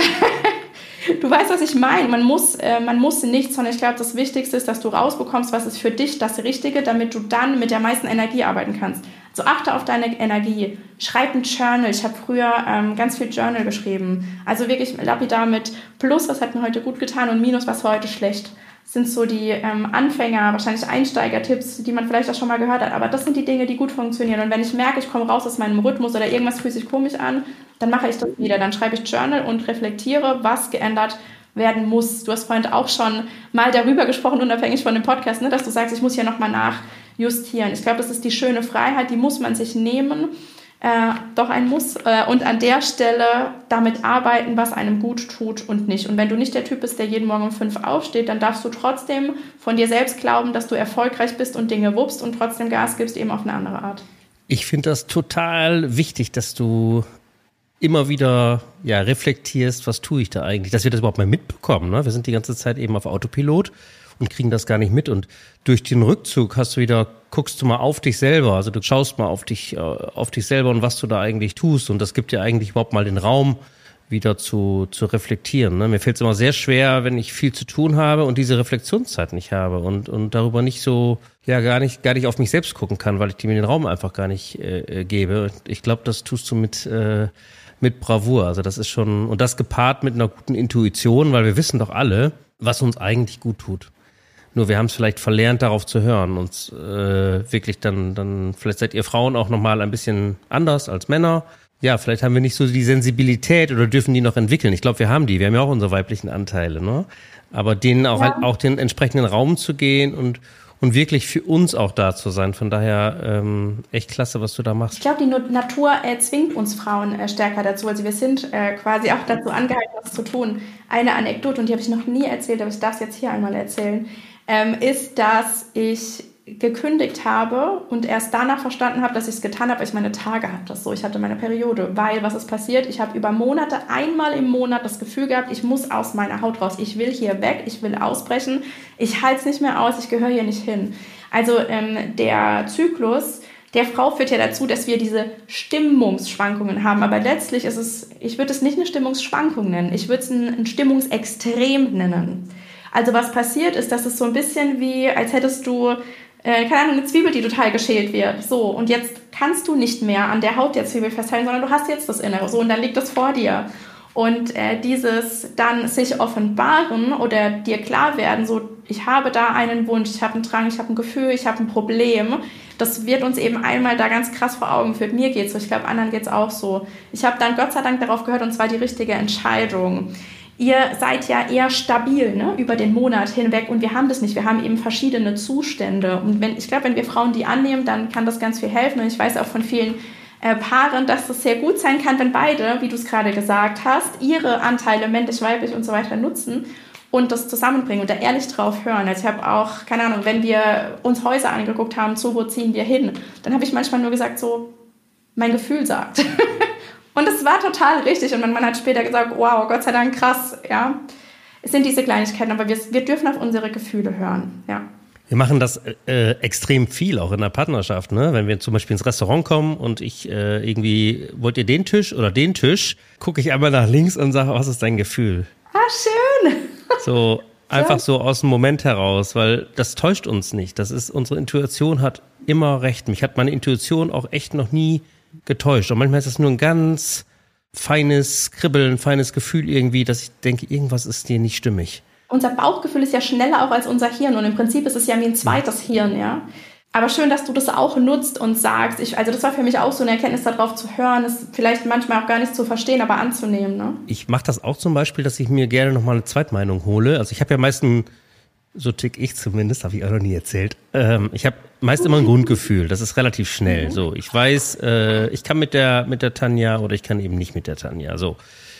du weißt, was ich meine. Man muss, äh, man muss nichts, sondern ich glaube, das Wichtigste ist, dass du rausbekommst, was ist für dich das Richtige, damit du dann mit der meisten Energie arbeiten kannst. Also achte auf deine Energie. Schreib ein Journal. Ich habe früher ähm, ganz viel Journal geschrieben. Also wirklich lapidar mit Plus, was hat mir heute gut getan, und Minus, was war heute schlecht. Das sind so die ähm, Anfänger, wahrscheinlich Einsteiger-Tipps, die man vielleicht auch schon mal gehört hat. Aber das sind die Dinge, die gut funktionieren. Und wenn ich merke, ich komme raus aus meinem Rhythmus oder irgendwas fühlt sich komisch an, dann mache ich das wieder. Dann schreibe ich Journal und reflektiere, was geändert werden muss. Du hast vorhin auch schon mal darüber gesprochen, unabhängig von dem Podcast, ne, dass du sagst, ich muss hier nochmal nachjustieren. Ich glaube, das ist die schöne Freiheit, die muss man sich nehmen. Äh, doch ein Muss. Äh, und an der Stelle damit arbeiten, was einem gut tut und nicht. Und wenn du nicht der Typ bist, der jeden Morgen um fünf aufsteht, dann darfst du trotzdem von dir selbst glauben, dass du erfolgreich bist und Dinge wuppst und trotzdem Gas gibst, eben auf eine andere Art. Ich finde das total wichtig, dass du immer wieder ja, reflektierst, was tue ich da eigentlich, dass wir das überhaupt mal mitbekommen. Ne? Wir sind die ganze Zeit eben auf Autopilot und kriegen das gar nicht mit. Und durch den Rückzug hast du wieder, guckst du mal auf dich selber. Also du schaust mal auf dich, auf dich selber und was du da eigentlich tust. Und das gibt dir eigentlich überhaupt mal den Raum, wieder zu, zu reflektieren. Ne? Mir fällt es immer sehr schwer, wenn ich viel zu tun habe und diese Reflexionszeit nicht habe und, und darüber nicht so, ja, gar nicht, gar nicht auf mich selbst gucken kann, weil ich mir den Raum einfach gar nicht äh, gebe. Ich glaube, das tust du mit, äh, mit Bravour. Also das ist schon, und das gepaart mit einer guten Intuition, weil wir wissen doch alle, was uns eigentlich gut tut. Nur wir haben es vielleicht verlernt, darauf zu hören. Und äh, wirklich dann, dann, vielleicht seid ihr Frauen auch nochmal ein bisschen anders als Männer. Ja, vielleicht haben wir nicht so die Sensibilität oder dürfen die noch entwickeln. Ich glaube, wir haben die. Wir haben ja auch unsere weiblichen Anteile, ne? Aber denen auch, ja. halt auch den entsprechenden Raum zu gehen und und wirklich für uns auch da zu sein. Von daher ähm, echt klasse, was du da machst. Ich glaube, die Natur äh, zwingt uns Frauen äh, stärker dazu. Also wir sind äh, quasi auch dazu angehalten, was zu tun. Eine Anekdote, und die habe ich noch nie erzählt, aber ich darf es jetzt hier einmal erzählen, ähm, ist, dass ich gekündigt habe und erst danach verstanden habe, dass ich es getan habe, weil ich meine Tage hatte. Das so, ich hatte meine Periode. Weil, was ist passiert? Ich habe über Monate, einmal im Monat das Gefühl gehabt, ich muss aus meiner Haut raus. Ich will hier weg, ich will ausbrechen. Ich halte es nicht mehr aus, ich gehöre hier nicht hin. Also ähm, der Zyklus der Frau führt ja dazu, dass wir diese Stimmungsschwankungen haben. Aber letztlich ist es, ich würde es nicht eine Stimmungsschwankung nennen, ich würde es ein, ein Stimmungsextrem nennen. Also was passiert ist, dass es so ein bisschen wie, als hättest du Äh, keine Ahnung, eine Zwiebel, die total geschält wird. So, und jetzt kannst du nicht mehr an der Haut der Zwiebel festhalten, sondern du hast jetzt das Innere. So, und dann liegt das vor dir. Und äh, dieses dann sich offenbaren oder dir klar werden, so, ich habe da einen Wunsch, ich habe einen Drang, ich habe ein Gefühl, ich habe ein Problem, das wird uns eben einmal da ganz krass vor Augen geführt. Mir geht's so, ich glaube, anderen geht's auch so. Ich habe dann Gott sei Dank darauf gehört, und zwar die richtige Entscheidung. Ihr seid ja eher stabil, ne, über den Monat hinweg, und wir haben das nicht. Wir haben eben verschiedene Zustände. Und wenn, ich glaube, wenn wir Frauen die annehmen, dann kann das ganz viel helfen. Und ich weiß auch von vielen äh, Paaren, dass es sehr gut sein kann, wenn beide, wie du es gerade gesagt hast, ihre Anteile männlich, weiblich und so weiter nutzen und das zusammenbringen und da ehrlich drauf hören. Also ich habe auch, keine Ahnung, wenn wir uns Häuser angeguckt haben, zu wo ziehen wir hin, dann habe ich manchmal nur gesagt, so, mein Gefühl sagt. Und es war total richtig und mein Mann hat später gesagt, wow, Gott sei Dank, krass, ja. Es sind diese Kleinigkeiten, aber wir, wir dürfen auf unsere Gefühle hören, ja. Wir machen das äh, extrem viel, auch in der Partnerschaft, ne? Wenn wir zum Beispiel ins Restaurant kommen und ich äh, irgendwie, wollt ihr den Tisch oder den Tisch, gucke ich einmal nach links und sage, was ist dein Gefühl? Ah, schön. So, einfach so aus dem Moment heraus, weil das täuscht uns nicht. Das ist, unsere Intuition hat immer recht. Mich hat meine Intuition auch echt noch nie getäuscht. Und manchmal ist es nur ein ganz feines Kribbeln, feines Gefühl irgendwie, dass ich denke, irgendwas ist dir nicht stimmig. Unser Bauchgefühl ist ja schneller auch als unser Hirn und im Prinzip ist es ja wie ein zweites Hirn, ja. Aber schön, dass du das auch nutzt und sagst, ich, also das war für mich auch so eine Erkenntnis, darauf zu hören, ist vielleicht manchmal auch gar nicht zu verstehen, aber anzunehmen, ne? Ich mache das auch zum Beispiel, dass ich mir gerne nochmal eine Zweitmeinung hole. Also ich habe ja meistens, so tick ich zumindest, habe ich auch noch nie erzählt, ähm, ich habe meist immer ein Grundgefühl, das ist relativ schnell. So, ich weiß, äh, ich kann mit der mit der Tanja oder ich kann eben nicht mit der Tanja, so.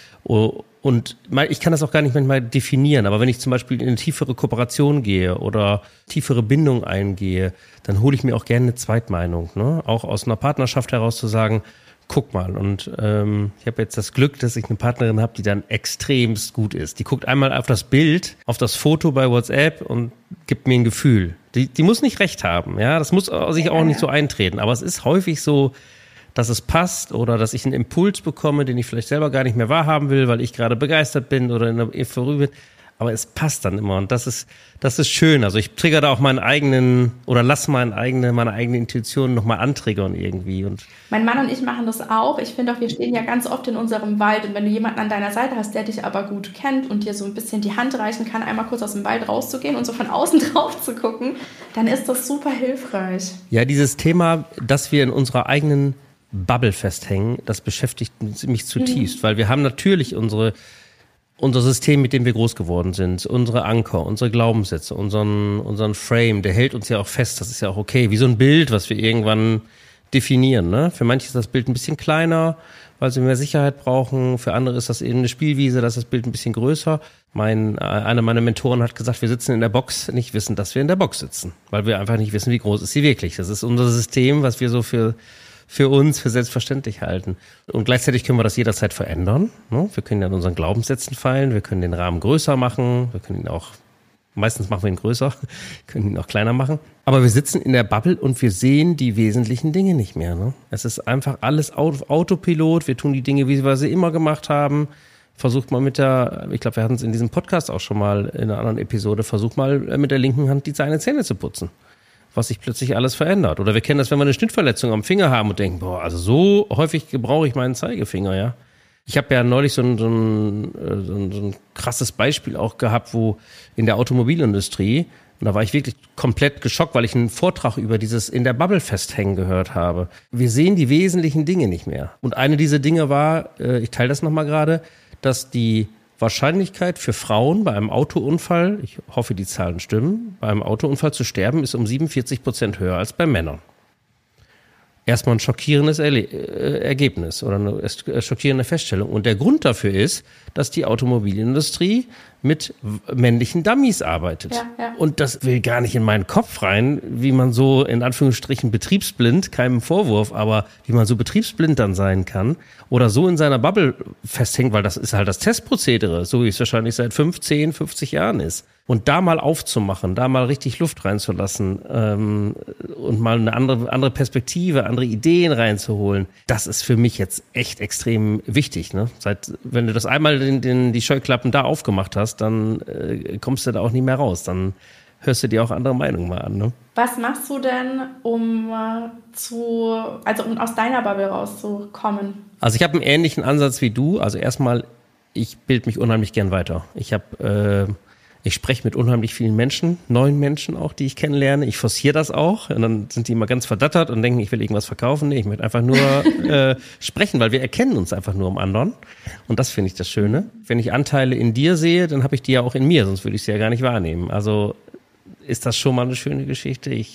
Und ich kann das auch gar nicht manchmal definieren, aber wenn ich zum Beispiel in eine tiefere Kooperation gehe oder tiefere Bindung eingehe, dann hole ich mir auch gerne eine Zweitmeinung, ne? Auch aus einer Partnerschaft heraus zu sagen, guck mal, und ähm, ich habe jetzt das Glück, dass ich eine Partnerin habe, die dann extremst gut ist. Die guckt einmal auf das Bild, auf das Foto bei WhatsApp und gibt mir ein Gefühl. Die, die muss nicht recht haben, ja, das muss sich auch nicht so eintreten, aber es ist häufig so, dass es passt oder dass ich einen Impuls bekomme, den ich vielleicht selber gar nicht mehr wahrhaben will, weil ich gerade begeistert bin oder in der Euphorie bin. Aber es passt dann immer und das ist, das ist schön. Also ich trigger da auch meinen eigenen oder lass meinen eigene, meine eigene Intuition nochmal antriggern irgendwie. Und mein Mann und ich machen das auch. Ich finde auch, wir stehen ja ganz oft in unserem Wald und wenn du jemanden an deiner Seite hast, der dich aber gut kennt und dir so ein bisschen die Hand reichen kann, einmal kurz aus dem Wald rauszugehen und so von außen drauf zu gucken, dann ist das super hilfreich. Ja, dieses Thema, dass wir in unserer eigenen Bubble festhängen, das beschäftigt mich zutiefst, mhm. weil wir haben natürlich unsere unser System, mit dem wir groß geworden sind, unsere Anker, unsere Glaubenssätze, unseren unseren Frame, der hält uns ja auch fest, das ist ja auch okay, wie so ein Bild, was wir irgendwann definieren, ne? Für manche ist das Bild ein bisschen kleiner, weil sie mehr Sicherheit brauchen, für andere ist das eben eine Spielwiese, da ist das Bild ein bisschen größer. Mein, einer meiner Mentoren hat gesagt, wir sitzen in der Box, nicht wissen, dass wir in der Box sitzen, weil wir einfach nicht wissen, wie groß ist sie wirklich. Das ist unser System, was wir so für für uns für selbstverständlich halten. Und gleichzeitig können wir das jederzeit verändern. Wir können ja an unseren Glaubenssätzen feilen, wir können den Rahmen größer machen, wir können ihn auch, meistens machen wir ihn größer, können ihn auch kleiner machen. Aber wir sitzen in der Bubble und wir sehen die wesentlichen Dinge nicht mehr. Ne? Es ist einfach alles auf Autopilot, wir tun die Dinge, wie wir sie immer gemacht haben. Versucht mal mit der, ich glaube, wir hatten es in diesem Podcast auch schon mal in einer anderen Episode, versucht mal mit der linken Hand die seine Zähne zu putzen. Was sich plötzlich alles verändert. Oder wir kennen das, wenn wir eine Schnittverletzung am Finger haben und denken, boah, also so häufig gebrauche ich meinen Zeigefinger, ja. Ich habe ja neulich so ein, so, ein, so, ein, so ein krasses Beispiel auch gehabt, wo in der Automobilindustrie, und da war ich wirklich komplett geschockt, weil ich einen Vortrag über dieses in der Bubble festhängen gehört habe. Wir sehen die wesentlichen Dinge nicht mehr. Und eine dieser Dinge war, ich teile das nochmal gerade, dass die Wahrscheinlichkeit für Frauen bei einem Autounfall, ich hoffe, die Zahlen stimmen, bei einem Autounfall zu sterben, ist um siebenundvierzig Prozent höher als bei Männern. Erstmal ein schockierendes Erle- äh, Ergebnis oder eine schockierende Feststellung. Und der Grund dafür ist, dass die Automobilindustrie mit männlichen Dummies arbeitet. Ja, ja. Und das will gar nicht in meinen Kopf rein, wie man so in Anführungsstrichen betriebsblind, keinem Vorwurf, aber wie man so betriebsblind dann sein kann oder so in seiner Bubble festhängt, weil das ist halt das Testprozedere, so wie es wahrscheinlich seit fünf, zehn, fünfzig Jahren ist. Und da mal aufzumachen, da mal richtig Luft reinzulassen ähm, und mal eine andere andere Perspektive, andere Ideen reinzuholen, das ist für mich jetzt echt extrem wichtig. Ne? Seit wenn du das einmal den, den, die Scheuklappen da aufgemacht hast, dann äh, kommst du da auch nicht mehr raus. Dann hörst du dir auch andere Meinungen mal an. Ne? Was machst du denn, um äh, zu, also um aus deiner Bubble rauszukommen? Also ich habe einen ähnlichen Ansatz wie du. Also erstmal, ich bilde mich unheimlich gern weiter. Ich habe äh, Ich spreche mit unheimlich vielen Menschen, neuen Menschen auch, die ich kennenlerne. Ich forciere das auch und dann sind die immer ganz verdattert und denken, ich will irgendwas verkaufen. Nee, ich möchte einfach nur äh, sprechen, weil wir erkennen uns einfach nur am anderen. Und das finde ich das Schöne. Wenn ich Anteile in dir sehe, dann habe ich die ja auch in mir, sonst würde ich sie ja gar nicht wahrnehmen. Also ist das schon mal eine schöne Geschichte. Ich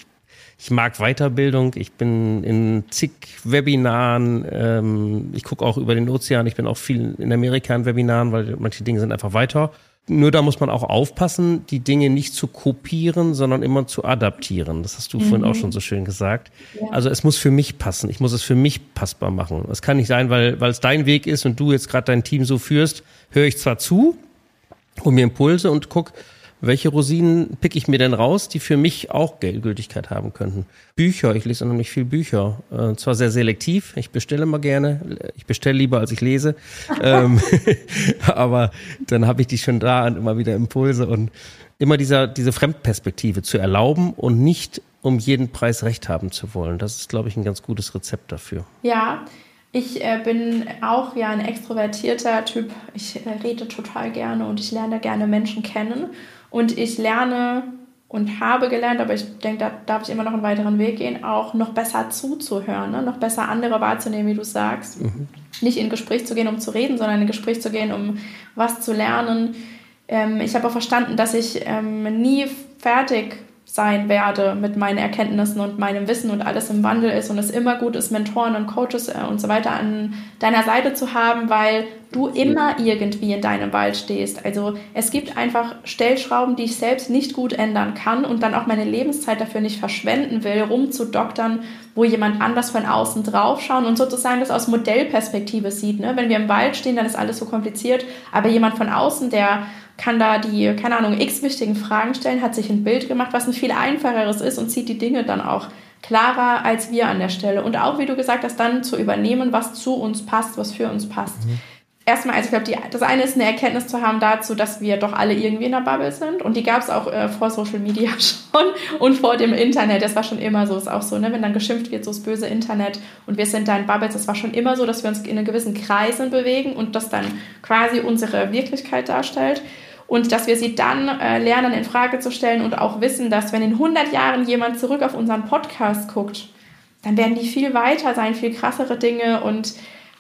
Ich mag Weiterbildung. Ich bin in zig Webinaren. Ähm, ich gucke auch über den Ozean. Ich bin auch viel in Amerika in Webinaren, weil manche Dinge sind einfach weiter. Nur da muss man auch aufpassen, die Dinge nicht zu kopieren, sondern immer zu adaptieren. Das hast du mhm. vorhin auch schon so schön gesagt. Ja. Also es muss für mich passen. Ich muss es für mich passbar machen. Es kann nicht sein, weil, weil es dein Weg ist und du jetzt gerade dein Team so führst, höre ich zwar zu, hole mir Impulse und guck, welche Rosinen pick ich mir denn raus, die für mich auch Gültigkeit haben könnten. Bücher, ich lese unheimlich viel Bücher. Äh, zwar sehr selektiv, ich bestelle immer gerne. Ich bestelle lieber, als ich lese. ähm, aber dann habe ich die schon da und immer wieder Impulse. Und immer dieser, diese Fremdperspektive zu erlauben und nicht um jeden Preis Recht haben zu wollen. Das ist, glaube ich, ein ganz gutes Rezept dafür. Ja, ich äh, bin auch ja ein extrovertierter Typ. Ich äh, rede total gerne und ich lerne gerne Menschen kennen. Und ich lerne und habe gelernt, aber ich denke, da darf ich immer noch einen weiteren Weg gehen, auch noch besser zuzuhören, ne? Noch besser andere wahrzunehmen, wie du sagst. Mhm. Nicht in ein Gespräch zu gehen, um zu reden, sondern in ein Gespräch zu gehen, um was zu lernen. Ähm, ich habe auch verstanden, dass ich ähm, nie fertig sein werde mit meinen Erkenntnissen und meinem Wissen und alles im Wandel ist und es immer gut ist, Mentoren und Coaches und so weiter an deiner Seite zu haben, weil du immer irgendwie in deinem Wald stehst. Also es gibt einfach Stellschrauben, die ich selbst nicht gut ändern kann und dann auch meine Lebenszeit dafür nicht verschwenden will, rumzudoktern, wo jemand anders von außen draufschauen und sozusagen das aus Modellperspektive sieht. Ne? Wenn wir im Wald stehen, dann ist alles so kompliziert, aber jemand von außen, der kann da die, keine Ahnung, x wichtigen Fragen stellen, hat sich ein Bild gemacht, was ein viel einfacheres ist und sieht die Dinge dann auch klarer als wir an der Stelle. Und auch, wie du gesagt hast, dann zu übernehmen, was zu uns passt, was für uns passt. Mhm. Erstmal, also ich glaube, das eine ist eine Erkenntnis zu haben dazu, dass wir doch alle irgendwie in der Bubble sind. Und die gab es auch äh, vor Social Media schon und vor dem Internet. Das war schon immer so. Ist auch so, ne? Wenn dann geschimpft wird, so das böse Internet und wir sind da in Bubbles. Das war schon immer so, dass wir uns in einen gewissen Kreisen bewegen und das dann quasi unsere Wirklichkeit darstellt. Und dass wir sie dann äh, lernen, in Frage zu stellen und auch wissen, dass wenn in hundert Jahren jemand zurück auf unseren Podcast guckt, dann werden die viel weiter sein, viel krassere Dinge und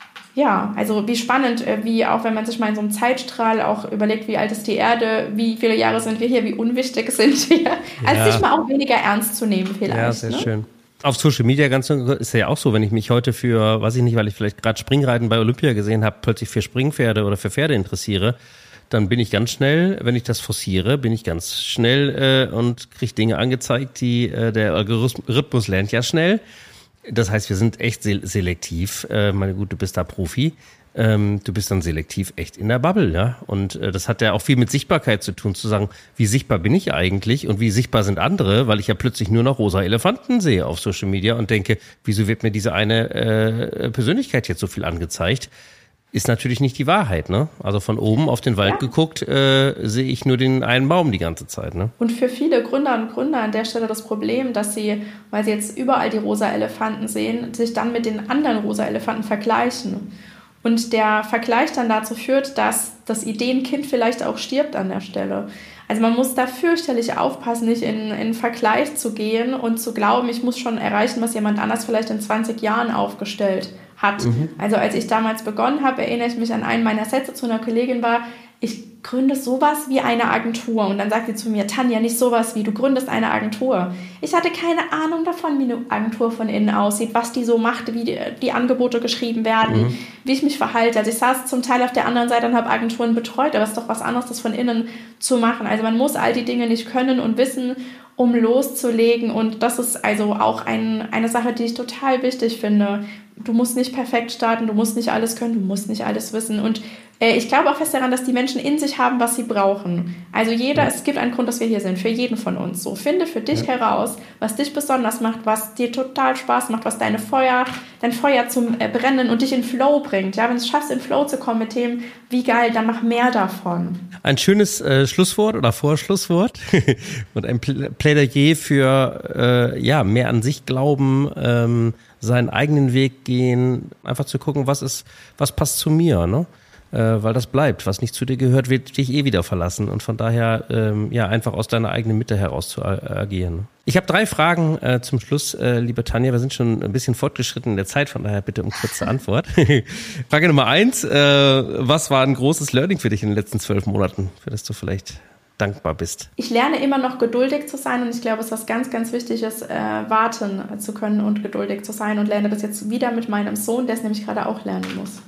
ja, also wie spannend, wie auch wenn man sich mal in so einem Zeitstrahl auch überlegt, wie alt ist die Erde, wie viele Jahre sind wir hier, wie unwichtig sind wir, als ja. sich mal auch weniger ernst zu nehmen vielleicht. Ja, sehr ne? schön. Auf Social Media ganz ist ja auch so, wenn ich mich heute für, weiß ich nicht, weil ich vielleicht gerade Springreiten bei Olympia gesehen habe, plötzlich für Springpferde oder für Pferde interessiere, dann bin ich ganz schnell, wenn ich das forciere, bin ich ganz schnell äh, und kriege Dinge angezeigt, die äh, der Algorithmus lernt ja schnell. Das heißt, wir sind echt selektiv. Äh, meine Güte, du bist da Profi. Ähm, du bist dann selektiv echt in der Bubble, ja. Und äh, das hat ja auch viel mit Sichtbarkeit zu tun, zu sagen, wie sichtbar bin ich eigentlich und wie sichtbar sind andere, weil ich ja plötzlich nur noch rosa Elefanten sehe auf Social Media und denke, wieso wird mir diese eine äh, Persönlichkeit jetzt so viel angezeigt? Ist natürlich nicht die Wahrheit, ne? Also von oben auf den Wald ja. geguckt, äh, sehe ich nur den einen Baum die ganze Zeit, ne? Und für viele Gründer und Gründer an der Stelle das Problem, dass sie, weil sie jetzt überall die rosa Elefanten sehen, sich dann mit den anderen rosa Elefanten vergleichen. Und der Vergleich dann dazu führt, dass das Ideenkind vielleicht auch stirbt an der Stelle. Also man muss da fürchterlich aufpassen, nicht in, in Vergleich zu gehen und zu glauben, ich muss schon erreichen, was jemand anders vielleicht in zwanzig Jahren aufgestellt hat. Mhm. Also als ich damals begonnen habe, erinnere ich mich an einen meiner Sätze zu einer Kollegin war, ich gründe sowas wie eine Agentur. Und dann sagt sie zu mir, Tanja, nicht sowas wie, du gründest eine Agentur. Ich hatte keine Ahnung davon, wie eine Agentur von innen aussieht, was die so macht, wie die, die Angebote geschrieben werden, mhm. wie ich mich verhalte. Also ich saß zum Teil auf der anderen Seite und habe Agenturen betreut, aber es ist doch was anderes, das von innen zu machen. Also man muss all die Dinge nicht können und wissen, um loszulegen. Und das ist also auch ein, eine Sache, die ich total wichtig finde. Du musst nicht perfekt starten, du musst nicht alles können, du musst nicht alles wissen. Und äh, ich glaube auch fest daran, dass die Menschen in sich haben, was sie brauchen. Also jeder, ja. es gibt einen Grund, dass wir hier sind, für jeden von uns. So, finde für dich ja. heraus, was dich besonders macht, was dir total Spaß macht, was deine Feuer, dein Feuer zum äh, Brennen und dich in Flow bringt. Ja, wenn du es schaffst, in Flow zu kommen mit dem, wie geil, dann mach mehr davon. Ein schönes äh, Schlusswort oder Vorschlusswort und ein Plädoyer für äh, ja mehr an sich glauben, ähm, seinen eigenen Weg gehen, einfach zu gucken, was ist, was passt zu mir, ne? Äh, weil das bleibt, was nicht zu dir gehört, wird dich eh wieder verlassen und von daher ähm, ja einfach aus deiner eigenen Mitte heraus zu agieren. Ich habe drei Fragen äh, zum Schluss, äh, liebe Tanja, wir sind schon ein bisschen fortgeschritten in der Zeit, von daher bitte um kurze Antwort. Frage Nummer eins, äh, was war ein großes Learning für dich in den letzten zwölf Monaten, für das du vielleicht dankbar bist? Ich lerne immer noch geduldig zu sein und ich glaube, es ist was ganz, ganz Wichtiges, äh, warten zu können und geduldig zu sein und lerne das jetzt wieder mit meinem Sohn, der es nämlich gerade auch lernen muss.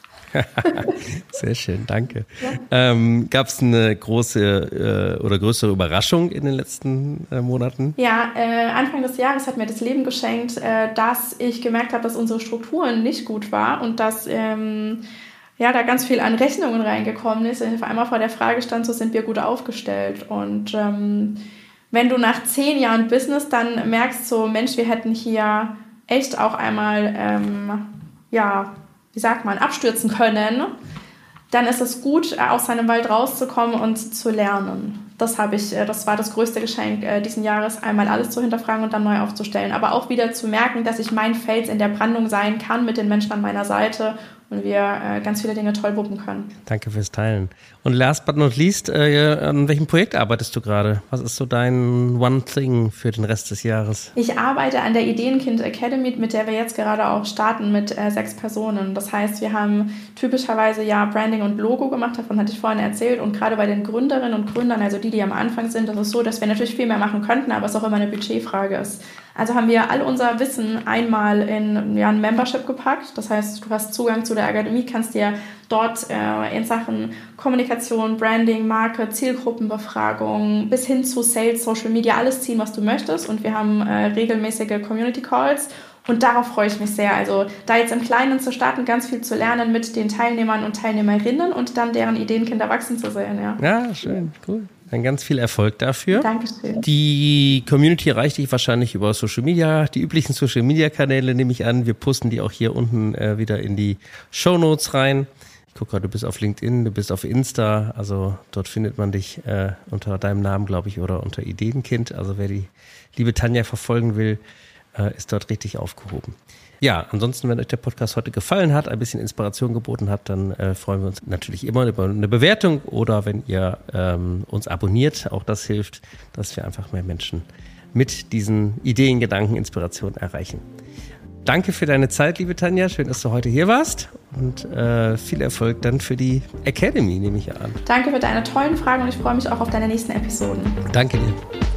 Sehr schön, danke. Ja. Ähm, gab es eine große äh, oder größere Überraschung in den letzten äh, Monaten? Ja, äh, Anfang des Jahres hat mir das Leben geschenkt, äh, dass ich gemerkt habe, dass unsere Strukturen nicht gut waren und dass ähm, ja, da ganz viel an Rechnungen reingekommen ist. Und ich auf einmal vor der Frage stand, so sind wir gut aufgestellt. Und ähm, wenn du nach zehn Jahren Business dann merkst, so Mensch, wir hätten hier echt auch einmal, ähm, ja, wie sagt man, abstürzen können, dann ist es gut, aus seinem Wald rauszukommen und zu lernen. Das habe ich, das war das größte Geschenk äh, diesen Jahres, einmal alles zu hinterfragen und dann neu aufzustellen. Aber auch wieder zu merken, dass ich mein Fels in der Brandung sein kann mit den Menschen an meiner Seite und wir äh, ganz viele Dinge toll wuppen können. Danke fürs Teilen. Und last but not least, äh, an welchem Projekt arbeitest du gerade? Was ist so dein One Thing für den Rest des Jahres? Ich arbeite an der Ideenkind Academy, mit der wir jetzt gerade auch starten mit äh, sechs Personen. Das heißt, wir haben typischerweise ja Branding und Logo gemacht, davon hatte ich vorhin erzählt. Und gerade bei den Gründerinnen und Gründern, also die, die am Anfang sind, das ist so, dass wir natürlich viel mehr machen könnten, aber es auch immer eine Budgetfrage ist. Also haben wir all unser Wissen einmal in ja, ein Membership gepackt. Das heißt, du hast Zugang zu der Akademie, kannst dir dort äh, in Sachen Kommunikation, Branding, Marke, Zielgruppenbefragung bis hin zu Sales, Social Media alles ziehen, was du möchtest. Und wir haben äh, regelmäßige Community Calls. Und darauf freue ich mich sehr. Also da jetzt im Kleinen zu starten, ganz viel zu lernen mit den Teilnehmern und Teilnehmerinnen und dann deren Ideenkinder wachsen zu sehen. Ja, ja schön, cool. Dann ganz viel Erfolg dafür. Dankeschön. Die Community erreicht dich wahrscheinlich über Social Media, die üblichen Social Media Kanäle nehme ich an. Wir posten die auch hier unten äh, wieder in die Shownotes rein. Ich gucke gerade, du bist auf LinkedIn, du bist auf Insta, also dort findet man dich äh, unter deinem Namen, glaube ich, oder unter Ideenkind. Also wer die liebe Tanja verfolgen will, äh, ist dort richtig aufgehoben. Ja, ansonsten, wenn euch der Podcast heute gefallen hat, ein bisschen Inspiration geboten hat, dann äh, freuen wir uns natürlich immer über eine Bewertung oder wenn ihr ähm, uns abonniert. Auch das hilft, dass wir einfach mehr Menschen mit diesen Ideen, Gedanken, Inspirationen erreichen. Danke für deine Zeit, liebe Tanja. Schön, dass du heute hier warst und äh, viel Erfolg dann für die Academy, nehme ich an. Danke für deine tollen Fragen und ich freue mich auch auf deine nächsten Episoden. Danke dir.